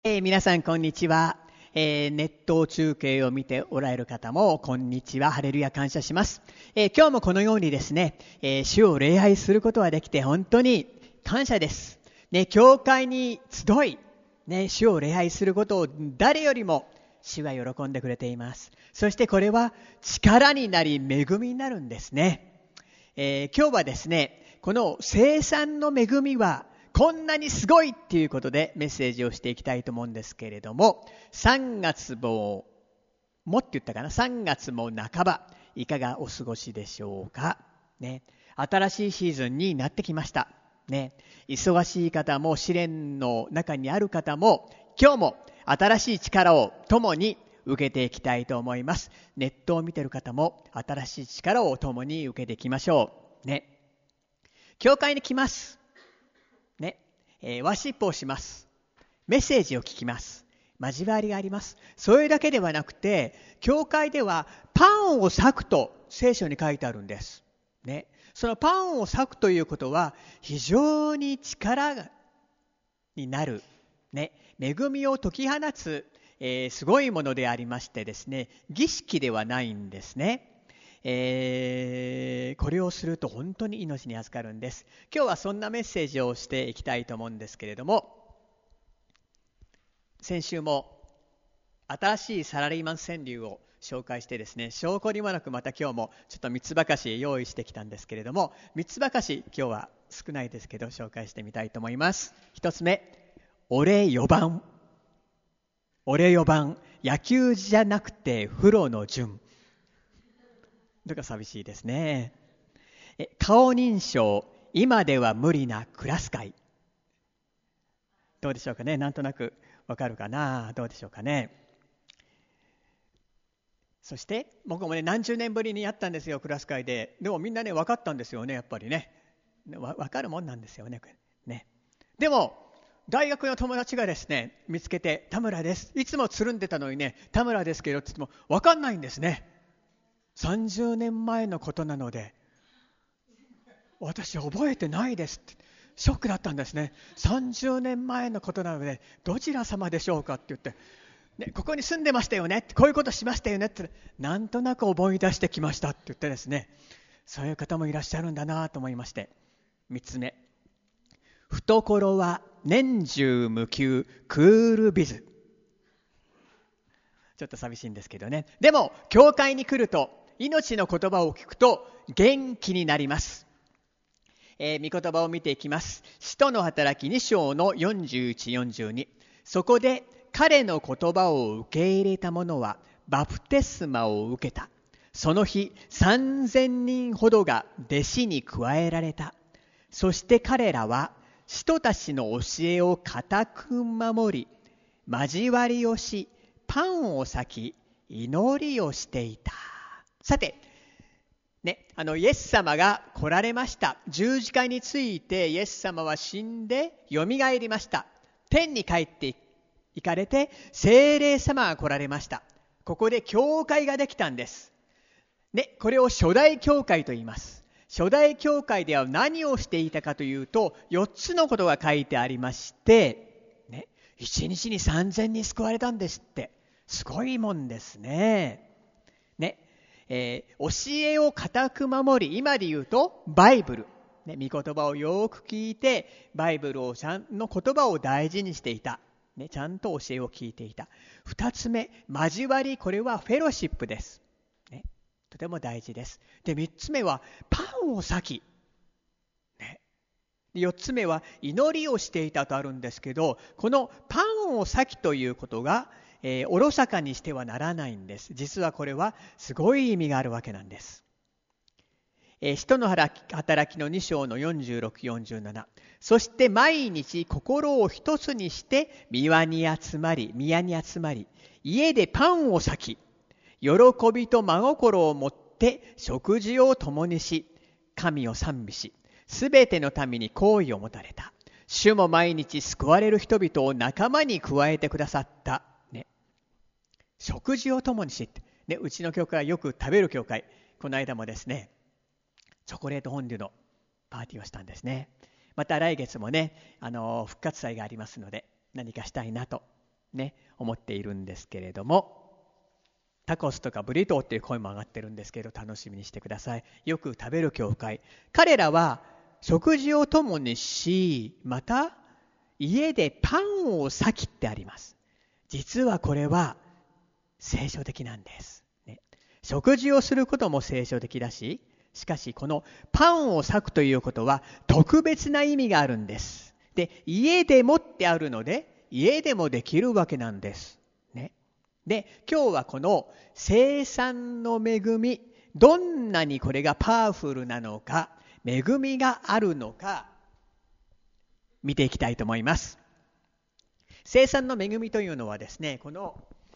皆さんこんにちは。ネット中継を見ておられる方もこんにちは。ハレルヤ、感謝します。今日もこのようにですね、主を礼拝することができて本当に感謝です。教会に集い、主を礼拝することを誰よりも主は喜んでくれています。そしてこれは力になり恵みになるんですね。今日はですね、この生産の恵みはこんなにすごいっていうことでメッセージをしていきたいと思うんですけれども、3月もって言ったかな、3月も半ば、いかがお過ごしでしょうか。新しいシーズンになってきました。忙しい方も試練の中にある方も、今日も新しい力を共に受けていきたいと思います。ネットを見ている方も新しい力を共に受けていきましょう。教会に来ます。ワシップをします。メッセージを聞きます。交わりがあります。それだけではなくて、教会ではパンを裂くと聖書に書いてあるんです。そのパンを裂くということは非常に力になる、恵みを解き放つ、すごいものでありましてですね、儀式ではないんですね。これをすると本当に命に預かるんです。今日はそんなメッセージをしていきたいと思うんですけれども、先週も新しいサラリーマン川柳を紹介してですね、証拠にもなくまた今日もちょっと三つばかし用意してきたんですけれども、三つばかし今日は少ないですけど紹介してみたいと思います。一つ目、俺4番。俺4番、野球じゃなくて風呂の順。とか寂しいですね。顔認証、今では無理なクラス会。どうでしょうかね。なんとなくわかるかな。どうでしょうかね。そして僕もね、何十年ぶりにやったんですよ、クラス会で。でもみんなね、分かったんですよね、やっぱりね。分かるもんなんですよね。でも大学の友達がですね、見つけて、田村です。いつもつるんでたのにね、田村ですけどって言っても分かんないんですね。30年前のことなので、私覚えてないですってショックだったんですね。30年前のことなので、どちら様でしょうかって言って、ここに住んでましたよね、こういうことしましたよねって、なんとなく思い出してきましたって言ってですね、そういう方もいらっしゃるんだなと思いまして。3つ目、懐は年中無休クールビズ。ちょっと寂しいんですけどね。でも教会に来ると、命の言葉を聞くと元気になります。御言葉を見ていきます。使徒の働き2章の41、42。そこで彼の言葉を受け入れた者はバプテスマを受けた。その日3000人ほどが弟子に加えられた。そして彼らは使徒たちの教えを固く守り、交わりをし、パンを裂き、祈りをしていた。さて、イエス様が来られました。十字架についてイエス様は死んでよみがえりました。天に帰って行かれて、聖霊様が来られました。ここで教会ができたんです。これを初代教会と言います。初代教会では何をしていたかというと、4つのことが書いてありまして、1日に3000人救われたんですって。すごいもんですね。教えを固く守り、今で言うとバイブル、御言葉をよく聞いて、バイブルの言葉を大事にしていた、ちゃんと教えを聞いていた。2つ目、交わり、これはフェロシップです、とても大事です。で、3つ目はパンを裂き、4つ目は祈りをしていたとあるんですけど、このパンを裂きということがおろそかにしてはならないんです。実はこれはすごい意味があるわけなんです。使徒の働きの2章の46、47。そして毎日心を一つにして宮に集まり、家でパンを裂き、喜びと真心を持って食事を共にし、神を賛美し、すべての民に好意を持たれた。主も毎日救われる人々を仲間に加えてくださった。食事を共にし、うちの教会はよく食べる教会。この間もですね、チョコレートフォンデュのパーティーをしたんですね。また来月もね、復活祭がありますので、何かしたいなとね、思っているんですけれども、タコスとかブリトーっていう声も上がってるんですけど、楽しみにしてください。よく食べる教会。彼らは食事を共にし、また家でパンを裂きってあります。実はこれは聖書的なんです、ね。食事をすることも聖書的だし、しかしこのパンを裂くということは特別な意味があるんです。で、家でもってあるので、家でもできるわけなんです。ね。で、今日はこの生産の恵み、どんなにこれがパワフルなのか、恵みがあるのか、見ていきたいと思います。生産の恵みというのはですね、この、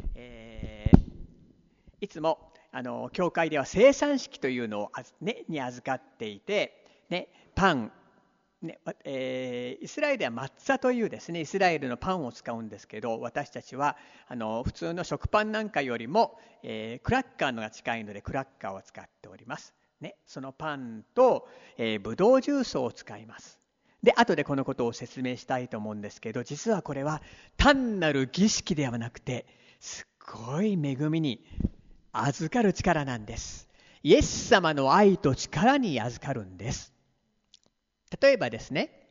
いつも教会では生産式というのを、に預かっていて、ね、パン、ね、イスラエルではマッツァというですね、イスラエルのパンを使うんですけど、私たちは普通の食パンなんかよりも、クラッカーのが近いのでクラッカーを使っております、ね、そのパンと、ブドウジュースを使います。で、後でこのことを説明したいと思うんですけど、実はこれは単なる儀式ではなくて、すごい恵みに預かる力なんです。イエス様の愛と力に預かるんです。例えばですね、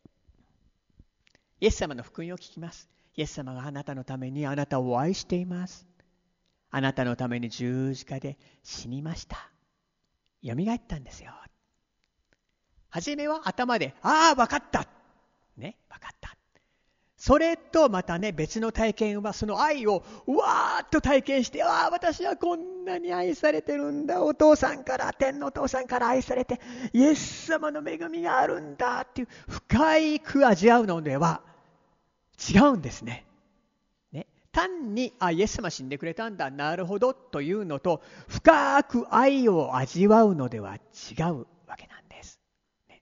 イエス様の福音を聞きます。イエス様があなたのためにあなたを愛しています。あなたのために十字架で死にました。よみがえったんですよ。はじめは頭で、ああ、わかった。ね、わかった。それとまたね、別の体験はその愛をうわーっと体験して、ああ、私はこんなに愛されてるんだ。お父さんから、天のお父さんから愛されて、イエス様の恵みがあるんだっていう深く味わうのでは違うんですね。ね、単に、イエス様死んでくれたんだ、なるほどというのと、深く愛を味わうのでは違うわけなんです。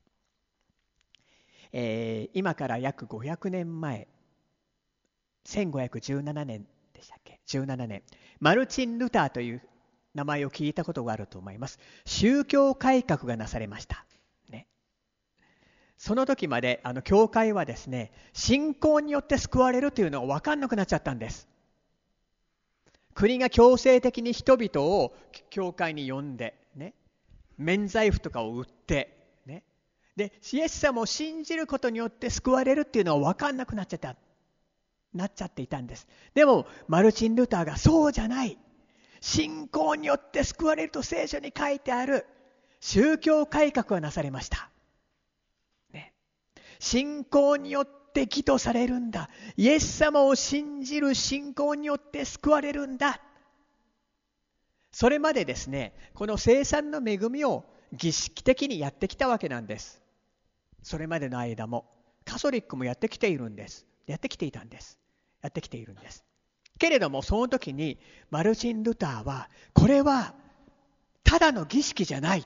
今から約500年前、1517年でしたっけ、17年、マルチン・ルターという名前を聞いたことがあると思います。宗教改革がなされました、ね。その時まで教会はですね、信仰によって救われるというのが分かんなくなっちゃったんです。国が強制的に人々を教会に呼んで、ね、免罪符とかを売って、で、イエス様を信じることによって救われるっていうのは分かんなくなっちゃっていたんです。でもマルチン・ルターがそうじゃない、信仰によって救われると聖書に書いてある。宗教改革がなされました、ね、信仰によって義とされるんだ。イエス様を信じる信仰によって救われるんだ。それまでですね、この生産の恵みを儀式的にやってきたわけなんです。それまでの間もカトリックもやってきているんです。やってきていたんです。やってきているんです。けれどもその時にマルチン・ルターは、これはただの儀式じゃない。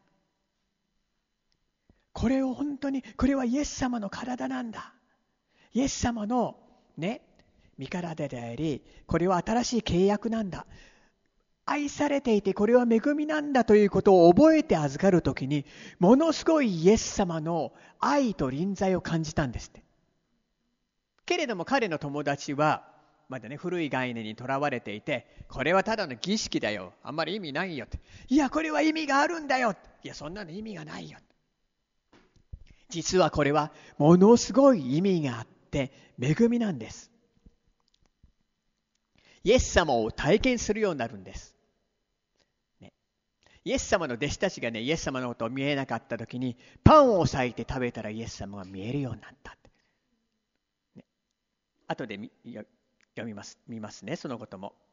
これを本当に、これはイエス様の体なんだ。イエス様のね、身体であり、これは新しい契約なんだ。愛されていてこれは恵みなんだということを覚えて預かるときに、ものすごいイエス様の愛と臨在を感じたんですって。けれども彼の友達はまだね、古い概念にとらわれていて、これはただの儀式だよ、あんまり意味ないよって。いや、これは意味があるんだよ。いや、そんなの意味がないよ。実はこれはものすごい意味があって恵みなんです。イエス様を体験するようになるんです、ね。イエス様の弟子たちがね、イエス様のことを見えなかった時にパンを裂いて食べたらイエス様が見えるようになった、ね。後で見ますね、そのことも。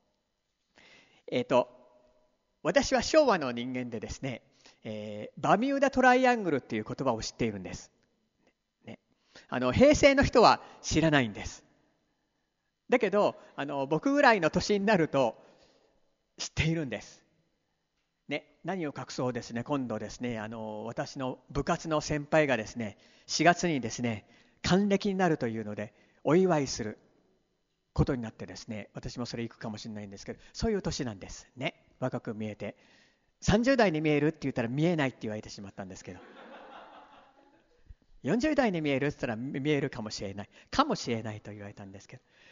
私は昭和の人間でですね、バミューダトライアングルっていう言葉を知っているんです、ね。平成の人は知らないんです。だけど僕ぐらいの年になると知っているんです、ね。何を隠そうですね、今度ですね、私の部活の先輩がですね、4月にですね還暦になるというのでお祝いすることになってですね、私もそれ行くかもしれないんですけど、そういう年なんですね。若く見えて、30代に見えるって言ったら見えないって言われてしまったんですけど、40代に見えるって言ったら見えるかもしれないと言われたんですけど、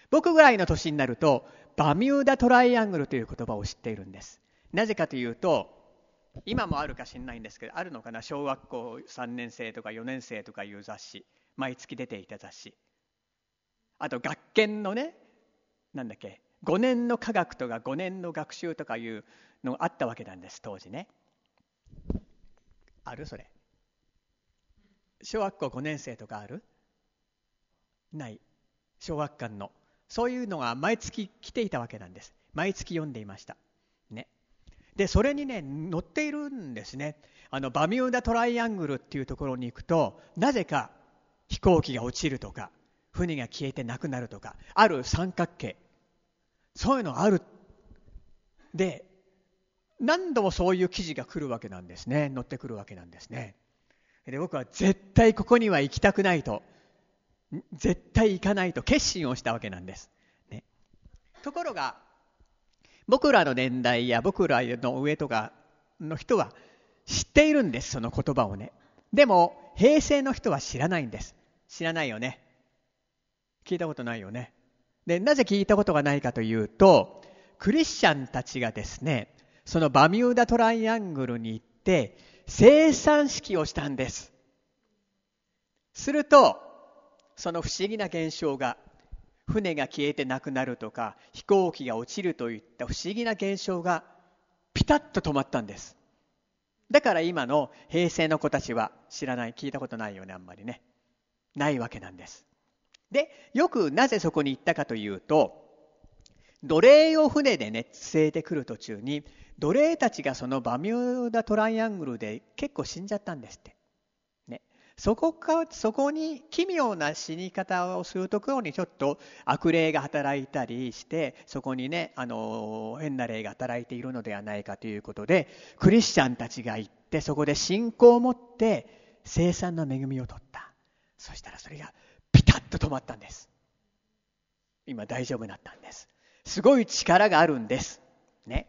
僕ぐらいの年になるとバミューダトライアングルという言葉を知っているんです。なぜかというと、今もあるか知らないんですけど、あるのかな、小学校3年生とか4年生とかいう雑誌、毎月出ていた雑誌、あと学研のね、なんだっけ、5年の科学とか5年の学習とかいうのがあったわけなんです、当時ね。ある？それ小学校5年生とかある？ない。小学館のそういうのが毎月来ていたわけなんです。毎月読んでいましたね。でそれにね載っているんですね。バミューダトライアングルっていうところに行くと、なぜか飛行機が落ちるとか船が消えてなくなるとか、ある三角形、そういうのある。で何度もそういう記事が来るわけなんですね。載ってくるわけなんですね。で僕は絶対ここには行きたくないと、絶対行かないと決心をしたわけなんです、ね。ところが僕らの年代や僕らの上とかの人は知っているんです、その言葉をね。でも平成の人は知らないんです。知らないよね。聞いたことないよね。でなぜ聞いたことがないかというと、クリスチャンたちがですね、そのバミューダトライアングルに行って生産式をしたんです。するとその不思議な現象が、船が消えてなくなるとか飛行機が落ちるといった不思議な現象がピタッと止まったんです。だから今の平成の子たちは知らない、聞いたことないよね、あんまりね。ないわけなんです。でよくなぜそこに行ったかというと、奴隷を船でね連れてくる途中に奴隷たちがそのバミューダトライアングルで結構死んじゃったんですって、ね。そこに奇妙な死に方をするところにちょっと悪霊が働いたりして、そこにね変な霊が働いているのではないかということで、クリスチャンたちが行ってそこで信仰を持って生産の恵みを取った。そしたらそれがピタッと止まったんです。今大丈夫になったんです。すごい力があるんですね。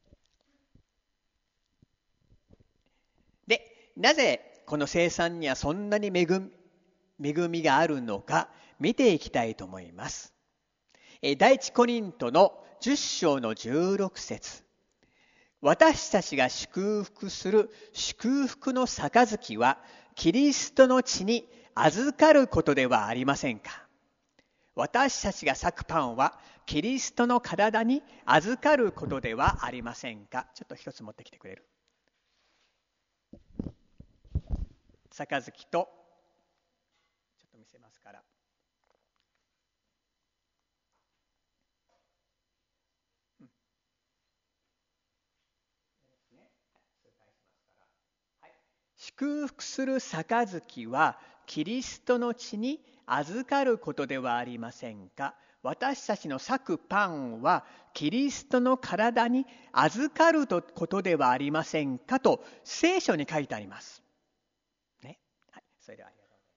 でなぜこの生産にはそんなに恵みがあるのか見ていきたいと思います。第一コリントの10章の16節、私たちが祝福する祝福の杯はキリストの血に預かることではありませんか。私たちが裂くパンはキリストの体に預かることではありませんか。ちょっと一つ持ってきてくれる？杯とちょっと見せますから、祝福する杯はキリストの血に預かることではありませんか。私たちの裂くパンはキリストの体に預かることではありませんかと聖書に書いてありますね。はい、それではありがとう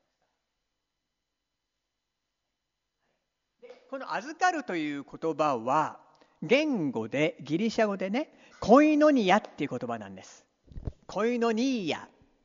ございます。でこの預かるという言葉は言語でギリシャ語でね、コイノニアっていう言葉なんです。コイノニーヤ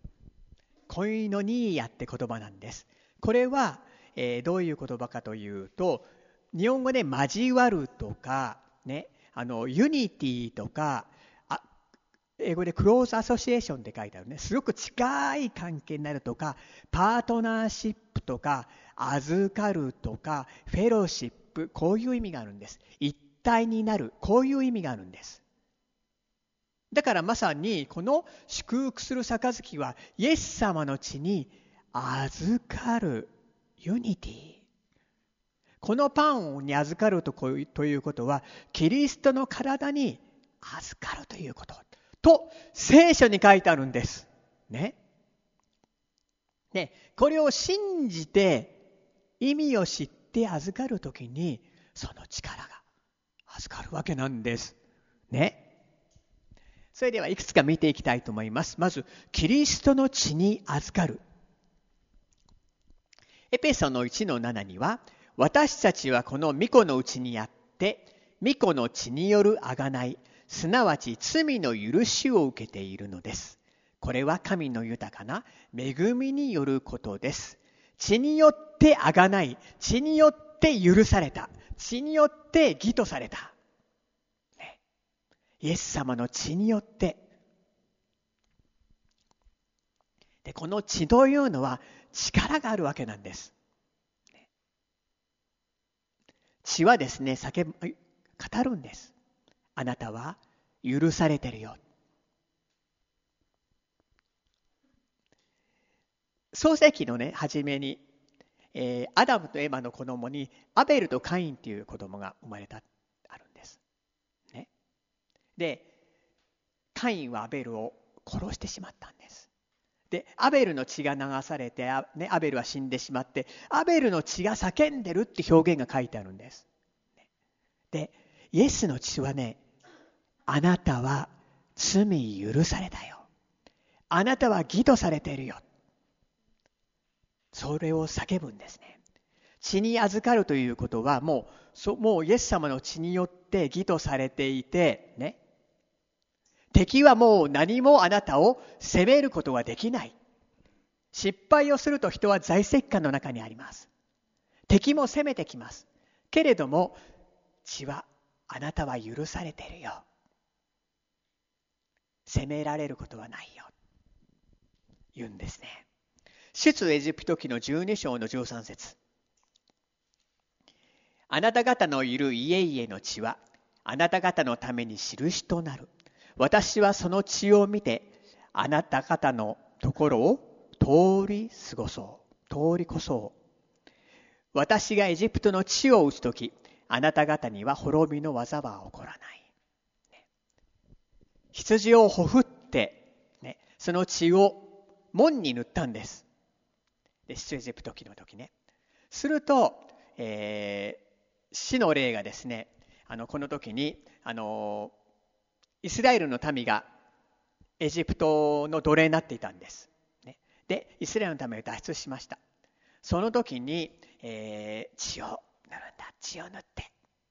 って言葉なんです。これは、どういう言葉かというと、日本語で交わるとか、ね、ユニティとか、英語でクローズアソシエーションって書いてあるね。すごく近い関係になるとか、パートナーシップとか、預かるとか、フェロシップ、こういう意味があるんです。一体になる、こういう意味があるんです。だからまさにこの祝福する杯はイエス様の血に預かるユニティ。このパンに預かるということはキリストの体に預かるということと聖書に書いてあるんですね。これを信じて意味を知って預かるときにその力が預かるわけなんですね。それではいくつか見ていきたいと思います。まずキリストの血に預かる。エペソの 1-7 には、私たちはこの御子のうちにあって御子の血による贖い、すなわち罪の許しを受けているのです。これは神の豊かな恵みによることです。血によって贖い、血によっって許された。血によって義とされた。ね、イエス様の血によって。で、この血というのは力があるわけなんです。血はですね、語るんです。あなたは許されてるよ。創世記のね、初めに、アダムとエマの子供にアベルとカインという子供が生まれた、あるんです。ね。で、カインはアベルを殺してしまったんです。で、アベルの血が流されて、アベルは死んでしまって、アベルの血が叫んでるって表現が書いてあるんです。で、イエスの血はね、あなたは罪許されたよ。あなたは義とされているよ。それを叫ぶんですね。血に預かるということはもうイエス様の血によって義とされていて、ね、敵はもう何もあなたを責めることはできない。失敗をすると人は罪責感の中にあります。敵も責めてきます。けれども血はあなたは許されているよ。責められることはないよ。言うんですね。出エジプト記の12章の13節。あなた方のいる家々の血はあなた方のために印となる。私はその血を見てあなた方のところを通り越そう。私がエジプトの地を打つとき、あなた方には滅びの技は起こらない。羊をほふって、ね、その血を門に塗ったんです。で、出エジプト記の時ね。すると、死の霊がですね、この時にイスラエルの民がエジプトの奴隷になっていたんです。ね、で、イスラエルの民を脱出しました。その時に、血を塗るんだ。血を塗って。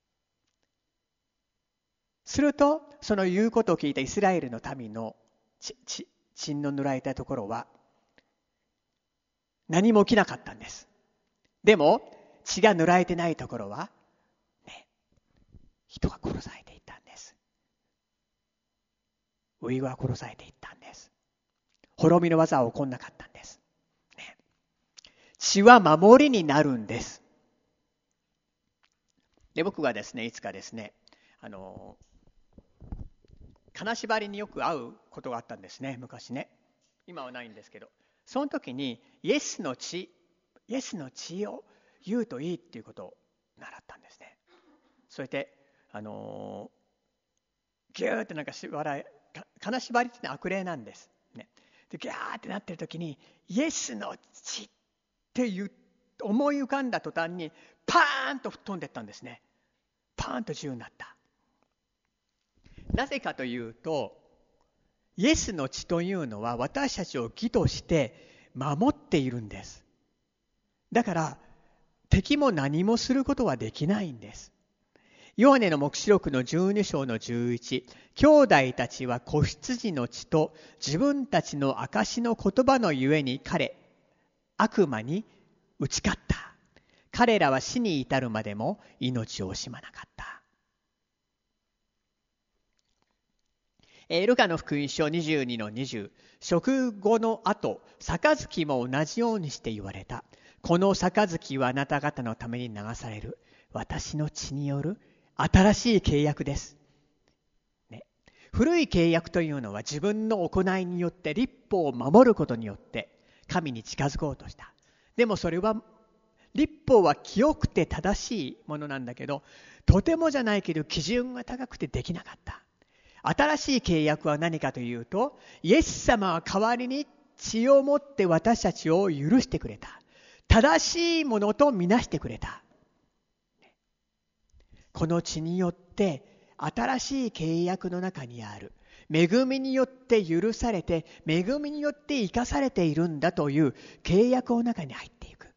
すると、その言うことを聞いたイスラエルの民の血の塗られたところは、何も起きなかったんです。でも、血が塗られてないところは、ね、人が殺されていったんです。ウイは殺されていったんです。滅びの技は起こんなかったんです。ね、血は守りになるんです。で、僕がですね、いつかですね、金縛りによく会うことがあったんですね、昔ね。今はないんですけど、その時にイエスの血を言うといいっていうことを習ったんですね。それでギューってなんか金縛りって悪霊なんです、ね、でギャーってなってる時にイエスの血って思い浮かんだ途端にパーンと吹っ飛んでいったんですね。パーンと自由になった。なぜかというと、イエスの血というのは私たちを義として守っているんです。だから敵も何もすることはできないんです。ヨハネの黙示録の12章の11、兄弟たちは子羊の血と自分たちの証の言葉のゆえに悪魔に打ち勝った。彼らは死に至るまでも命を惜しまなかった。ルカの福音書22の20、食後の後、杯も同じようにして言われた。この杯はあなた方のために流される私の血による新しい契約です。ね、古い契約というのは自分の行いによって律法を守ることによって神に近づこうとした。でもそれは律法は清くて正しいものなんだけど、とてもじゃないけど基準が高くてできなかった。新しい契約は何かというと、イエス様は代わりに血をもって私たちを許してくれた。正しいものとみなしてくれた。この血によって新しい契約の中にある恵みによって許されて、恵みによって生かされているんだという契約の中に入っていく。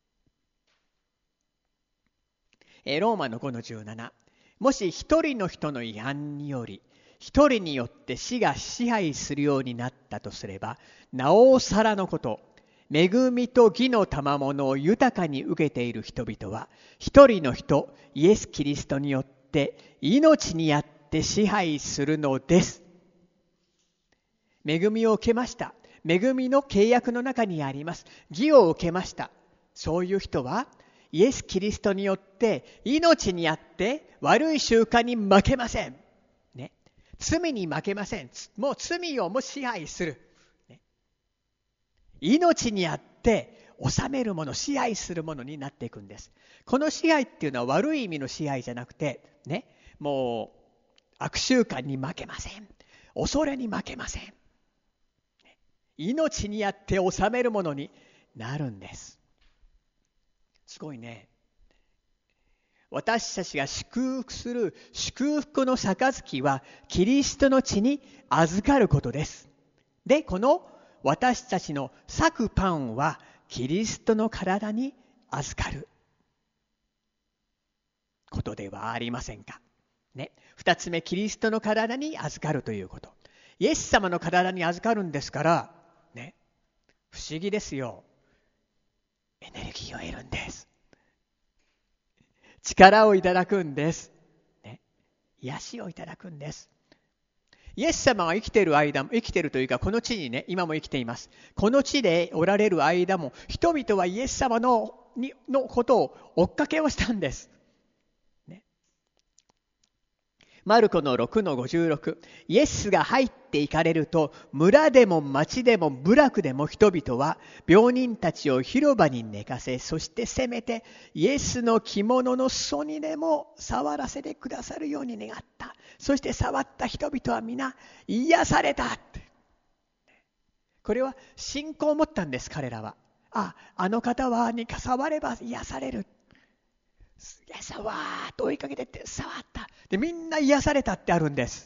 ローマの5の17、もし一人の人の違反により一人によって死が支配するようになったとすれば、なおさらのこと、 恵みと義の賜物を豊かに受けている人々は、一人の人、イエス・キリストによって命にあって支配するのです。恵みを受けました。恵みの契約の中にあります。義を受けました。そういう人は、イエス・キリストによって命にあって悪い習慣に負けません。ね、罪に負けません。もう罪をも支配する。命にあって治めるもの、支配するものになっていくんです。この支配っていうのは悪い意味の支配じゃなくて、ね、もう悪習慣に負けません。恐れに負けません。命にあって治めるものになるんです。すごいね。私たちが祝福する祝福の杯はキリストの血に預かることです。で、この私たちの裂くパンはキリストの体に預かることではありませんか。ね、二つ目、キリストの体に預かるということ。イエス様の体に預かるんですから、ね、不思議ですよ。エネルギーを得るんです。力をいただくんです。ね、癒しをいただくんです。イエス様が生きている間も、生きているというか、この地にね、今も生きています。この地でおられる間も、人々はイエス様のことを追っかけをしたんです。ね、マルコの6の56、イエスが入っていかれると、村でも町でも部落でも人々は病人たちを広場に寝かせ、そしてせめてイエスの着物の裾にでも触らせてくださるように願った。そして触った人々は皆癒された。これは信仰を持ったんです、彼らは。あの方は触れば癒される。イエスはわーっと追いかけてって触った。で、みんな癒されたってあるんです。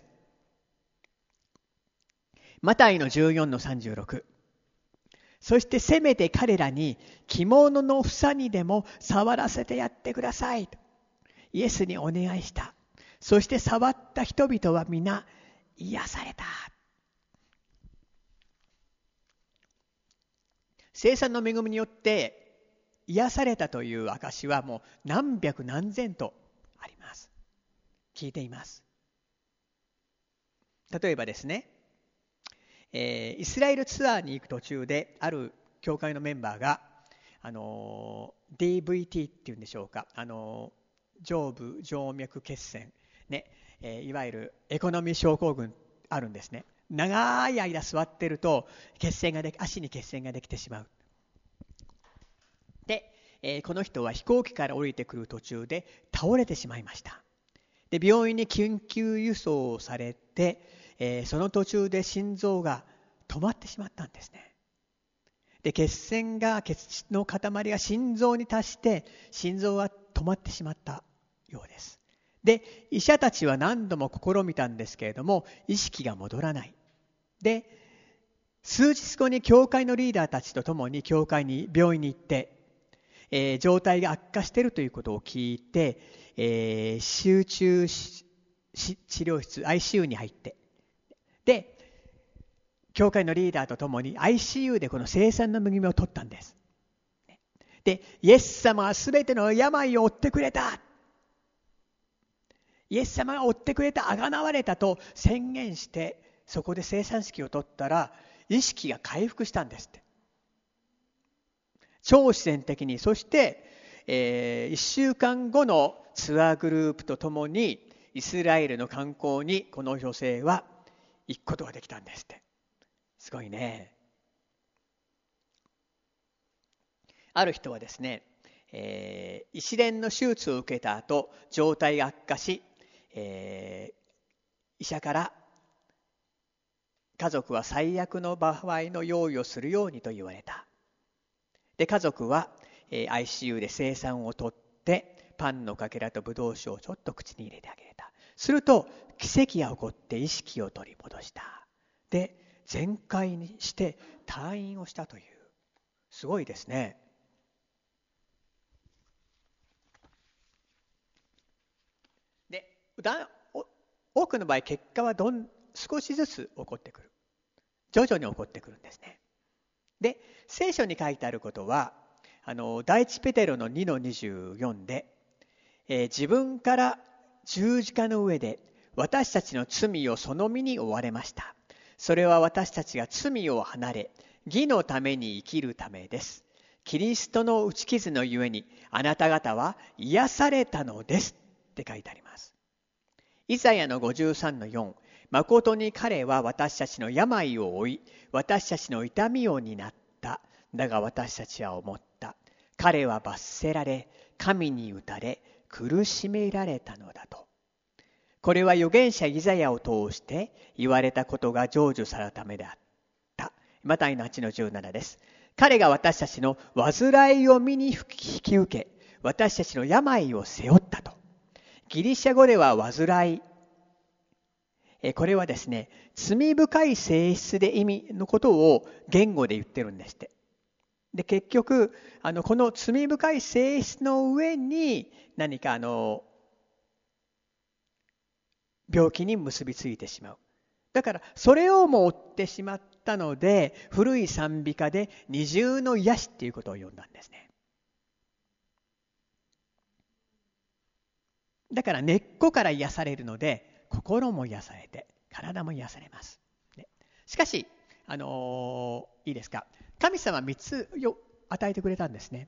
マタイの14の36。そしてせめて彼らに着物の房にでも触らせてやってくださいとイエスにお願いした。そして触った人々は皆癒された。聖餐の恵みによって癒されたという証はもう何百何千とあります。聞いています。例えばですね、イスラエルツアーに行く途中である教会のメンバーがDVT っていうんでしょうか、上部静脈血栓ね、いわゆるエコノミー症候群あるんですね。長い間座ってると足に血栓ができてしまう。で、この人は飛行機から降りてくる途中で倒れてしまいました。で、病院に緊急輸送されて、その途中で心臓が止まってしまったんですね。で、血の塊が心臓に達して心臓は止まってしまったようです。で、医者たちは何度も試みたんですけれども意識が戻らない。で、数日後に教会のリーダーたちと共に病院に行って、状態が悪化しているということを聞いて、集中治療室 ICU に入って、で、教会のリーダーと共に ICU でこの聖餐の恵みを取ったんです。で、イエス様はすべての病を負ってくれた。イエス様が負ってくれた、贖われたと宣言して、そこで聖餐式を取ったら、意識が回復したんですって。超自然的に。そして、1週間後のツアーグループと共に、イスラエルの観光にこの女性は行くことができたんですって。すごいね。ある人はですね、一連の手術を受けた後、状態が悪化し、医者から家族は最悪の場合の用意をするようにと言われた。で、家族は ICU で聖餐を取ってパンのかけらとブドウ酒をちょっと口に入れてあげた。すると奇跡が起こって意識を取り戻した。で、全開にして退院をしたという。すごいですね。で、多くの場合結果は少しずつ起こってくる。徐々に起こってくるんですね。 で、聖書に書いてあることは、第一ペテロの2の24で、自分から十字架の上で私たちの罪をその身に負われました。それは私たちが罪を離れ、義のために生きるためです。キリストの打ち傷のゆえにあなた方は癒されたのですって書いてあります。イザヤの53の4、誠に彼は私たちの病を負い、私たちの痛みを担った。だが私たちは思った。彼は罰せられ、神に打たれ、苦しめられたのだと。これは預言者イザヤを通して言われたことが成就されるためであった。マタイの8の17です。彼が私たちの患いを身に引き受け、私たちの病を背負ったと。ギリシャ語では患い。これはですね、罪深い性質で意味のことを言語で言ってるんですって。で、結局、この罪深い性質の上に何か病気に結びついてしまう。だから、それをも負ってしまったので、古い賛美歌で二重の癒しっていうことを呼んだんですね。だから根っこから癒されるので、心も癒されて、体も癒されます。しかし、いいですか。神様は3つ与えてくれたんですね。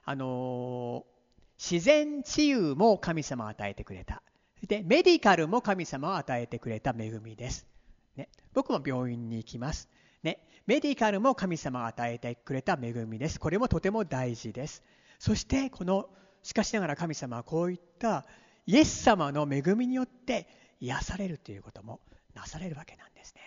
自然治癒も神様は与えてくれた。で、メディカルも神様は与えてくれた恵みです。ね、僕も病院に行きます。ね、メディカルも神様が与えてくれた恵みです。これもとても大事です。そしてしかしながら神様はこういったイエス様の恵みによって癒されるということもなされるわけなんですね。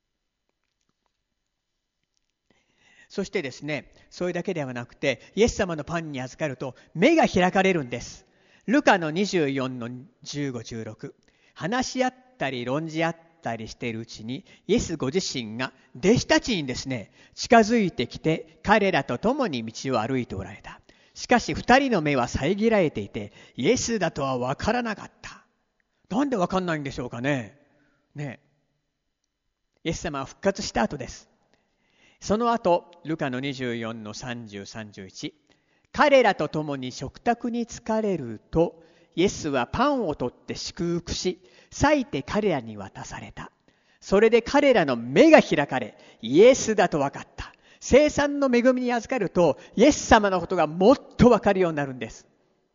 そしてですね、それだけではなくて、イエス様のパンに預かると目が開かれるんです。ルカの24の15、16。話し合ったり論じ合ったりしているうちに、イエスご自身が弟子たちにですね、近づいてきて、彼らと共に道を歩いておられた。しかし二人の目は遮られていて、イエスだとは分からなかった。なんで分かんないんでしょうかね。ね。イエス様は復活した後です。その後、ルカの24の30、31。彼らと共に食卓に疲れると、イエスはパンを取って祝福し、裂いて彼らに渡された。それで彼らの目が開かれ、イエスだと分かった。聖餐の恵みに預かると、イエス様のことがもっと分かるようになるんです。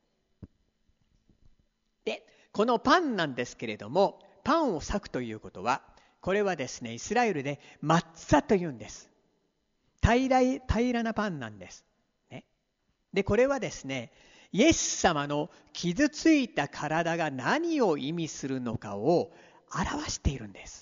で、このパンなんですけれども、パンを裂くということは、これはですね、イスラエルでマッツァというんです。平らなパンなんです。ね、で、これはですね、イエス様の傷ついた体が何を意味するのかを表しているんです。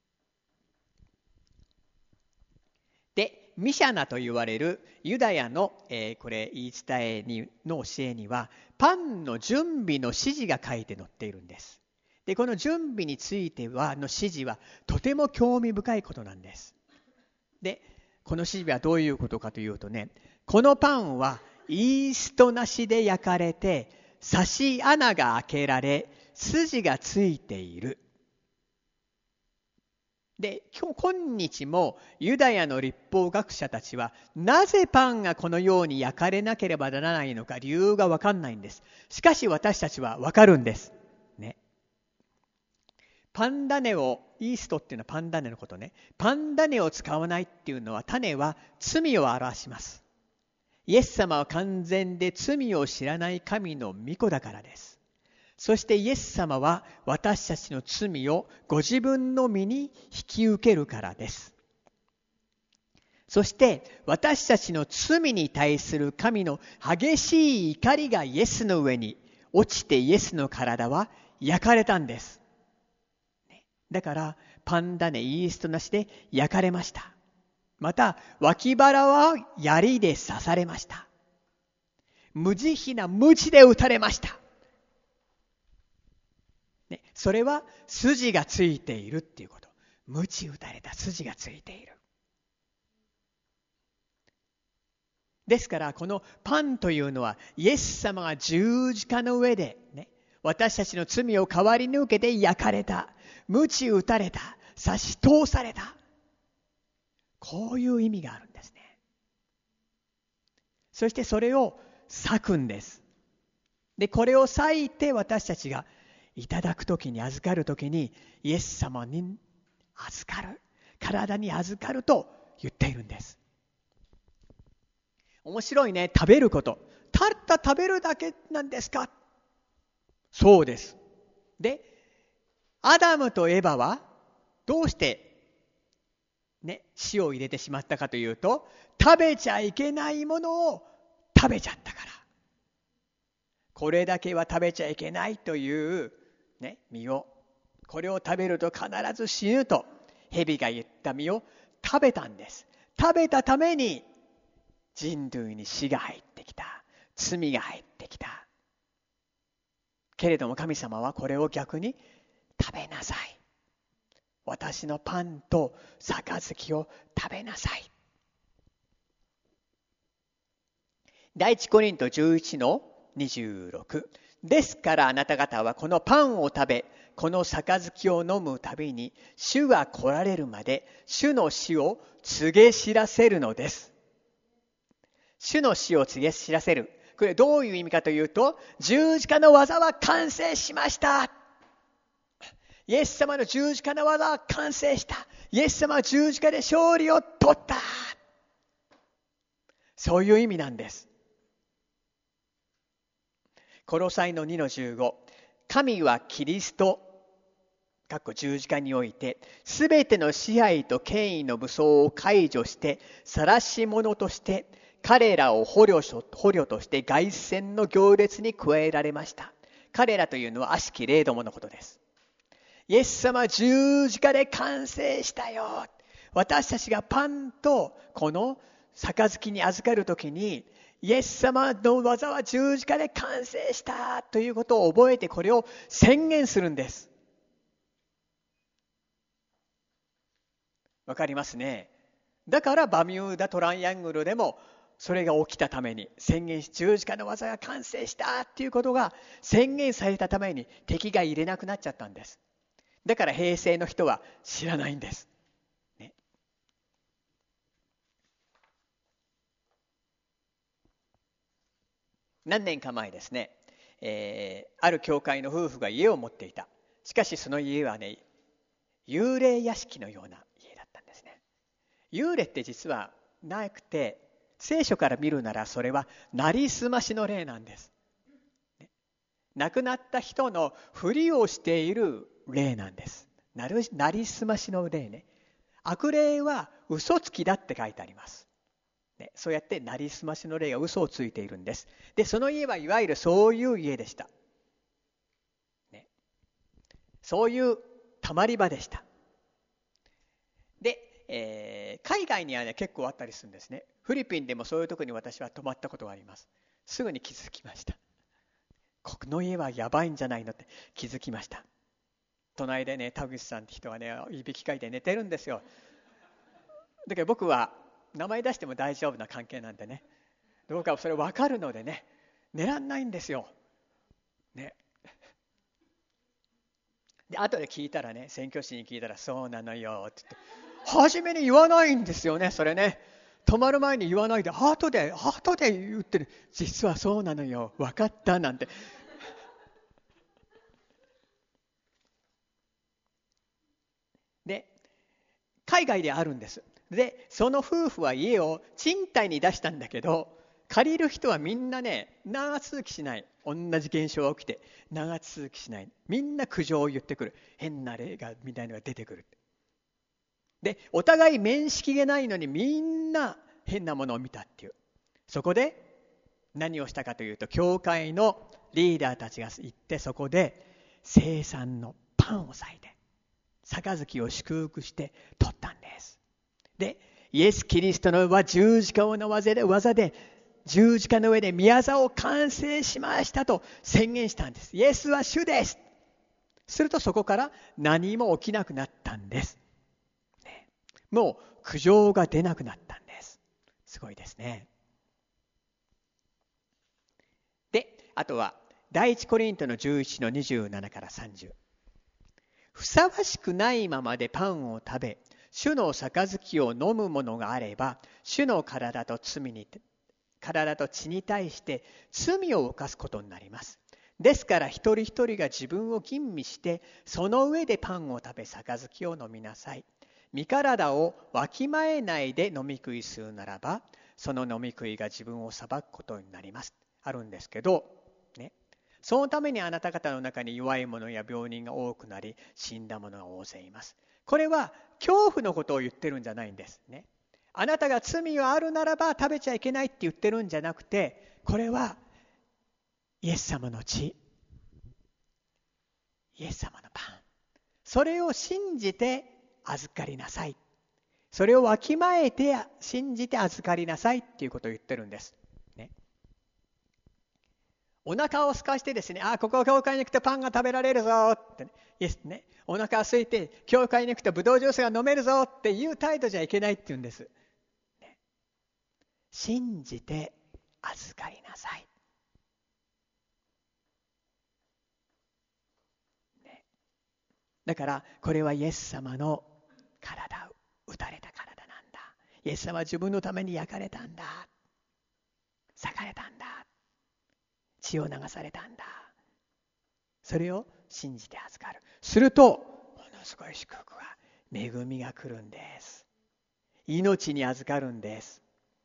で、ミシャナと言われるユダヤの、これ言い伝えの教えには、パンの準備の指示が書いて載っているんです。で、この準備についての指示はとても興味深いことなんです。で、この指示はどういうことかというとね、このパンはイーストなしで焼かれて、刺し穴が開けられ、筋がついている。で、今日もユダヤの律法学者たちは、なぜパンがこのように焼かれなければならないのか理由が分かんないんです。しかし私たちは分かるんです。ね。パン種を、イーストっていうのはパン種のことね。パン種を使わないっていうのは、種は罪を表します。イエス様は完全で罪を知らない神の御子だからです。そしてイエス様は私たちの罪をご自分の身に引き受けるからです。そして私たちの罪に対する神の激しい怒りがイエスの上に落ちて、イエスの体は焼かれたんです。だからパン種イーストなしで焼かれました。また脇腹は槍で刺されました。無慈悲な鞭で打たれました。それは筋がついているっていうこと。鞭打たれた筋がついている。ですからこのパンというのはイエス様が十字架の上で、ね、私たちの罪を代わりに受けて焼かれた、鞭打たれた、刺し通された、こういう意味があるんですね。 そしてそれを裂くんです。で、これを裂いて私たちがいただくときに、預かるときに、イエス様に預かる、体に預かると言っているんです。面白いね、食べること。たった食べるだけなんですか？そうです。で、アダムとエバはどうして塩を入れてしまったかというと、食べちゃいけないものを食べちゃったから。これだけは食べちゃいけないという実を、これを食べると必ず死ぬと蛇が言った実を食べたんです。食べたために人類に死が入ってきた、罪が入ってきた。けれども神様はこれを逆に食べなさい、私のパンと杯を食べなさい。第一コリント11の26。ですからあなた方はこのパンを食べ、この杯を飲むたびに、主が来られるまで主の死を告げ知らせるのです。主の死を告げ知らせる。これどういう意味かというと、十字架の技は完成しました。イエス様の十字架の技は完成した。イエス様は十字架で勝利を取った。そういう意味なんです。コロサイの2の15。神はキリスト、十字架において、すべての支配と権威の武装を解除して、晒し者として、彼らを捕虜として凱旋の行列に加えられました。彼らというのは悪しき霊どものことです。イエス様十字架で完成したよ。私たちがパンとこの杯に預かるときに、イエス様の技は十字架で完成したということを覚えて、これを宣言するんです。わかりますね。だからバミューダトライアングルでもそれが起きたために宣言し、十字架の技が完成したっていうことが宣言されたために敵が入れなくなっちゃったんです。だから平成の人は知らないんです、ね。何年か前ですね、ある教会の夫婦が家を持っていた。しかしその家はね、幽霊屋敷のような家だったんですね。幽霊って実はなくて、聖書から見るならそれはなりすましの霊なんです。亡くなった人のふりをしている霊なんです。なりすましの霊ね。悪霊は嘘つきだって書いてあります。そうやってなりすましの霊が嘘をついているんです。で、その家はいわゆるそういう家でした。そういうたまり場でした。で、海外にはね結構あったりするんですね。フィリピンでもそういうところに私は泊まったことがあります。すぐに気づきました。この家はやばいんじゃないのって気づきました。隣でね、田口さんって人はね、いびきかいて寝てるんですよ。だけど僕は名前出しても大丈夫な関係なんでね、どうかそれ分かるのでね、寝らんないんですよ。ね。で、後で聞いたらね、宣教師に聞いたら、そうなのよって言って、初めに言わないんですよね、それね。泊まる前に言わないで、後で言ってる。実はそうなのよ、分かったなんて。で、海外であるんです。で、その夫婦は家を賃貸に出したんだけど、借りる人はみんなね、長続きしない。同じ現象が起きて、長続きしない。みんな苦情を言ってくる。変な霊が、みたいなのが出てくる。で、お互い面識がないのにみんな変なものを見たっていう。そこで何をしたかというと、教会のリーダーたちが行って、そこで聖餐のパンを裂いて、杯を祝福して取ったんです。で、イエス・キリストの十字架の技で十字架の上で御業を完成しましたと宣言したんです。イエスは主です。するとそこから何も起きなくなったんです。もう苦情が出なくなったんです。すごいですね。で、あとは第一コリントの11の27から30。ふさわしくないままでパンを食べ、主の杯を飲むものがあれば、主の体と罪に体と血に対して罪を犯すことになります。ですから一人一人が自分を吟味して、その上でパンを食べ杯を飲みなさい。身体をわきまえないで飲み食いするならば、その飲み食いが自分を裁くことになります。あるんですけど、ね、そのためにあなた方の中に弱い者や病人が多くなり、死んだ者が大勢います。これは恐怖のことを言ってるんじゃないんですね。あなたが罪があるならば食べちゃいけないって言ってるんじゃなくて、これはイエス様の血、イエス様のパン、それを信じて預かりなさい。それをわきまえて信じて預かりなさいっていうことを言ってるんです。ね、お腹を空かしてですね、ここ教会に行くとパンが食べられるぞってね、お腹が空いて教会に行くとブドウジュースが飲めるぞっていう態度じゃいけないって言うんです。ね、信じて預かりなさい。ね、だからこれはイエス様の体、打たれた体なんだ。イエス様は自分のために焼かれたんだ。裂かれたんだ。血を流されたんだ。それを信じて預かる。すると、ものすごい祝福が、恵みが来るんです。命に預かるんです。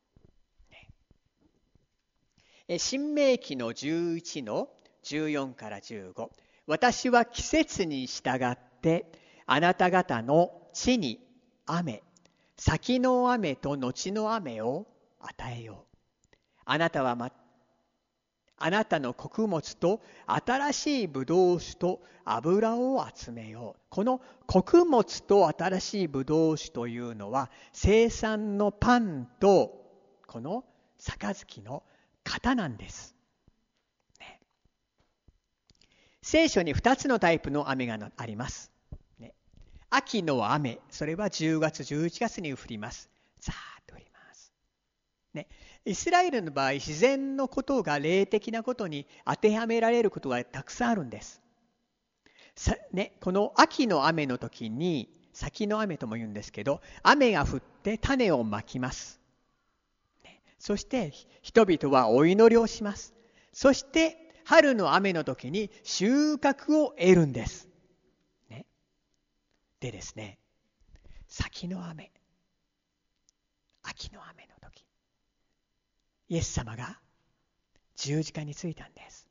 申命記の11の14から15。私は季節に従ってあなた方の地に雨、先の雨と後の雨を与えよう。あなたの穀物と新しいブドウ酒と油を集めよう。この穀物と新しいブドウ酒というのは生産のパンとこの杯の型なんです。ね、聖書に2つのタイプの雨があります。ね、秋の雨、それは10月11月に降ります。ザーッと降ります。ね、イスラエルの場合、自然のことが霊的なことに当てはめられることがたくさんあるんです。この秋の雨の時に、先の雨とも言うんですけど、雨が降って種をまきます。そして人々はお祈りをします。そして春の雨の時に収穫を得るんです。ね、でですね、先の雨、秋の雨の時、イエス様が十字架についたんです。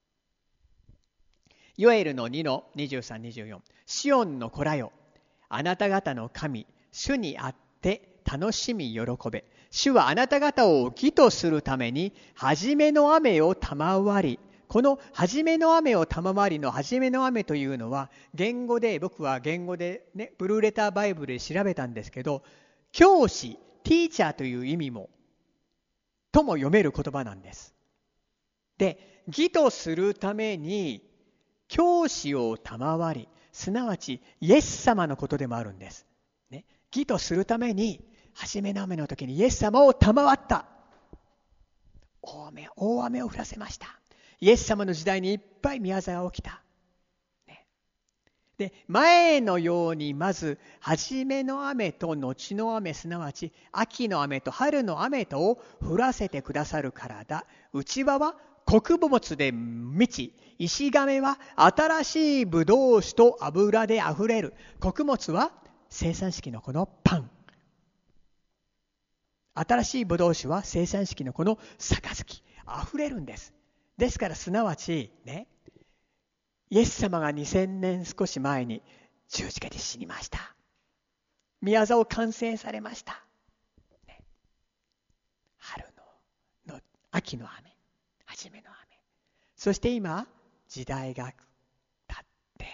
ヨエルの2の23、24。シオンの子らよ、あなた方の神、主にあって楽しみ喜べ。主はあなた方を義とするために、初めの雨を賜り。この初めの雨を賜りの初めの雨というのは、僕は言語でね、ブルーレターバイブルで調べたんですけど、教師、ティーチャーという意味とも読める言葉なんです。で、義とするために、教師を賜り、すなわちイエス様のことでもあるんです。ね、義とするために、初めの雨の時にイエス様を賜った。大雨を降らせました。イエス様の時代にいっぱい宮沢が起きた。ね、で、前のようにまず、初めの雨と後の雨、すなわち秋の雨と春の雨とを降らせてくださるからだ。内輪は穀物で満ち、石亀は新しいブドウ酒と油であふれる。穀物は生産式のこのパン。新しいブドウ酒は生産式のこの杯。あふれるんです。ですからすなわちね、イエス様が2000年少し前に十字架で死にました。宮沢を完成されました。ね、秋の雨、初めの雨。そして今、時代が経って、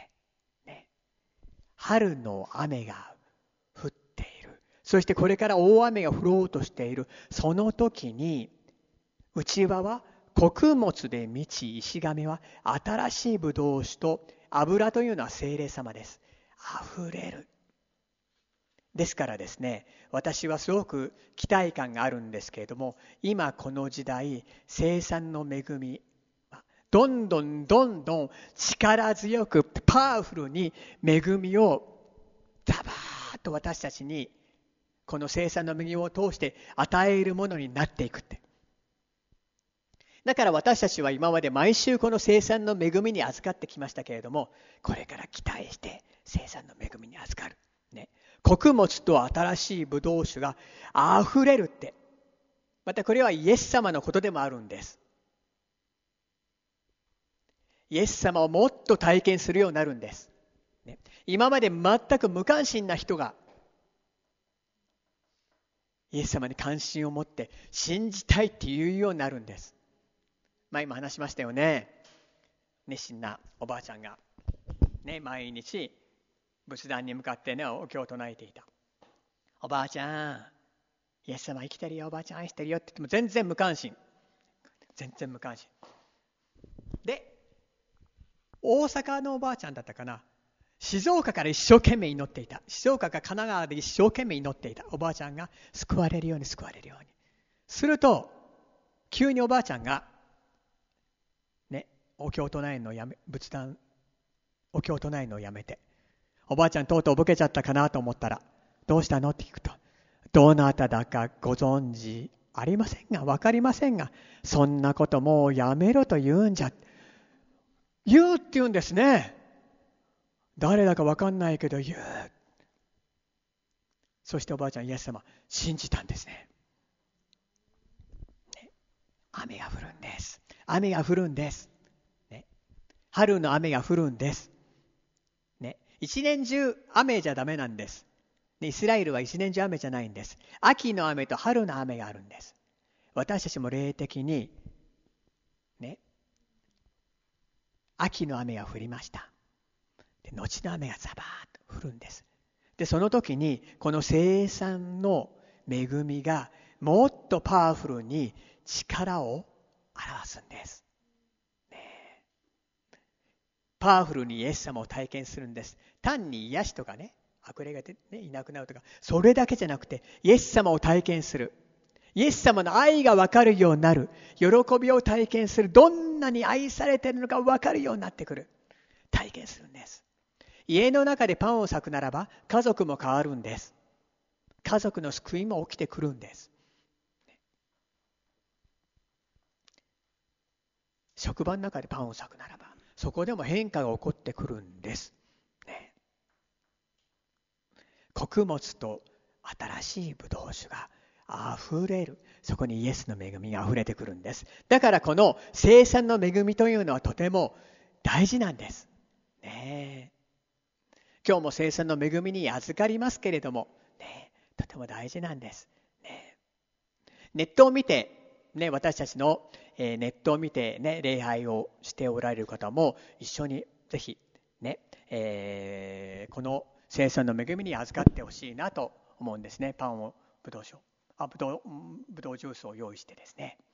ね、春の雨が降っている。そしてこれから大雨が降ろうとしている。その時に、内輪は穀物で満ち、石亀は新しいブドウ酒と油というのは聖霊様です。あふれる。ですからですね、私はすごく期待感があるんですけれども、今この時代、生産の恵み、どんどん力強くパワフルに恵みをザバーッと私たちにこの生産の恵みを通して与えるものになっていくって。 だから私たちは今まで毎週この生産の恵みに預かってきましたけれども、これから期待して生産の恵みに預かる。ね。穀物と新しいブドウ酒があふれるって。またこれはイエス様のことでもあるんです。イエス様をもっと体験するようになるんです。ね。今まで全く無関心な人が、イエス様に関心を持って信じたいっていうようになるんです。今話しましたよね。熱心なおばあちゃんが、ね、毎日仏壇に向かってね、お経を唱えていた。おばあちゃん、イエス様生きてるよ、おばあちゃん愛してるよって言っても全然無関心。全然無関心。で、大阪のおばあちゃんだったかな。静岡から一生懸命祈っていた。静岡か神奈川で一生懸命祈っていたおばあちゃんが救われるように救われるように。すると、急におばあちゃんが、ね、お経を唱えるのをやめ、仏壇、お経を唱えるのをやめて、おばあちゃんとうとうボケちゃったかなと思ったら、どうしたのって聞くと、どなただかご存知ありませんが、わかりませんが、そんなこともうやめろと言うんじゃ。言うって言うんですね。誰だかわかんないけど言う。そしておばあちゃん、イエス様信じたんですね。雨が降るんです。雨が降るんです。ね、春の雨が降るんです。ね、一年中雨じゃダメなんです。イスラエルは一年中雨じゃないんです。秋の雨と春の雨があるんです。私たちも霊的に、ね、秋の雨が降りました。で、後の雨がザバーッと降るんです。で、その時にこの生産の恵みがもっとパワフルに力を表すんです。ね、パワフルにイエス様を体験するんです。単に癒しとかね、悪霊が出て、いなくなるとか、それだけじゃなくて、イエス様を体験する。イエス様の愛が分かるようになる。喜びを体験する。どんなに愛されているのか分かるようになってくる。体験するんです。家の中でパンを裂くならば、家族も変わるんです。家族の救いも起きてくるんです。職場の中でパンを裂くならば、そこでも変化が起こってくるんです。ね、穀物と新しいブドウ酒があふれる。そこにイエスの恵みがあふれてくるんです。だからこの生産の恵みというのはとても大事なんです。ね、今日も生産の恵みに預かりますけれども、ね、とても大事なんです。ね、ネットを見て、ね、私たちのネットを見て、ね、礼拝をしておられる方も一緒にぜひ、ね、この生産の恵みに預かってほしいなと思うんですね。パンをブドウジュースを用意してですね。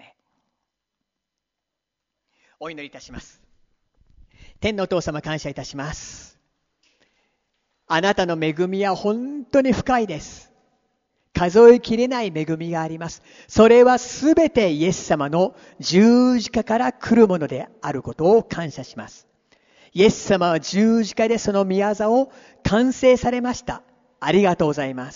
お祈りいたします。天のお父様、感謝いたします。あなたの恵みは本当に深いです。数えきれない恵みがあります。それはすべてイエス様の十字架から来るものであることを感謝します。イエス様は十字架でその御業を完成されました。ありがとうございます。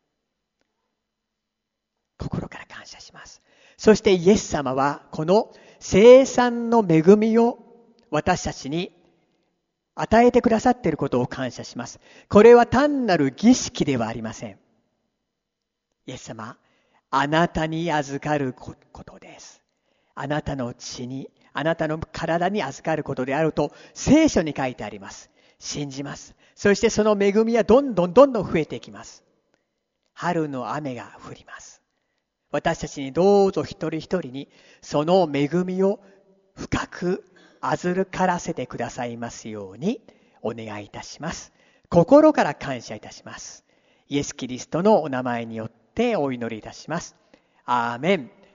心から感謝します。そしてイエス様はこの生産の恵みを私たちに与えてくださっていることを感謝します。これは単なる儀式ではありません。イエス様、あなたに預かることです。あなたの血に、あなたの体に預かることであると聖書に書いてあります。信じます。そしてその恵みはどんどん増えていきます。春の雨が降ります。私たちにどうぞ一人一人にその恵みを深く預からせてくださいますようにお願いいたします。心から感謝いたします。イエス・キリストのお名前によってお祈りいたします。アーメン。